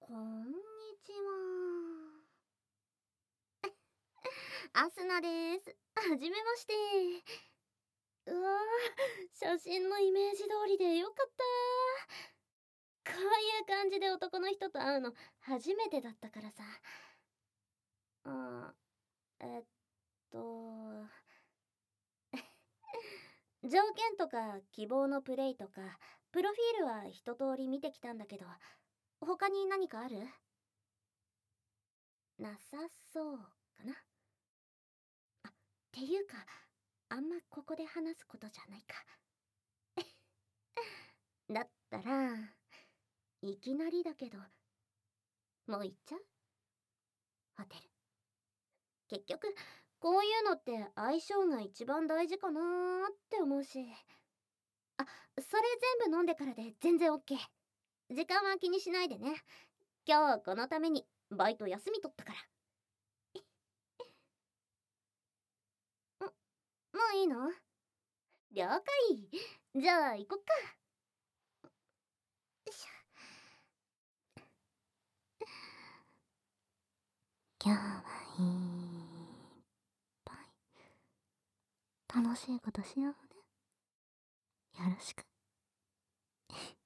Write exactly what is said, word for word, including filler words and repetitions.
こんにちは。アスナです。はじめまして。うわー、写真のイメージ通りでよかった。こういう感じで男の人と会うの初めてだったからさ。あえっと条件とか希望のプレイとかプロフィールは一通り見てきたんだけど、他に何かある？なさそうかな。あ、っていうか、あんまここで話すことじゃないか。だったら、いきなりだけど、もう行っちゃう？ホテル。結局、こういうのって相性が一番大事かなーって思うし。あ、それ全部飲んでからで全然 OK。時間は気にしないでね。今日はこのためにバイト休み取ったから。ん、もういいの？了解。じゃあ行こっか。よいしょ。今日はいっぱい楽しいことしようね。よろしく。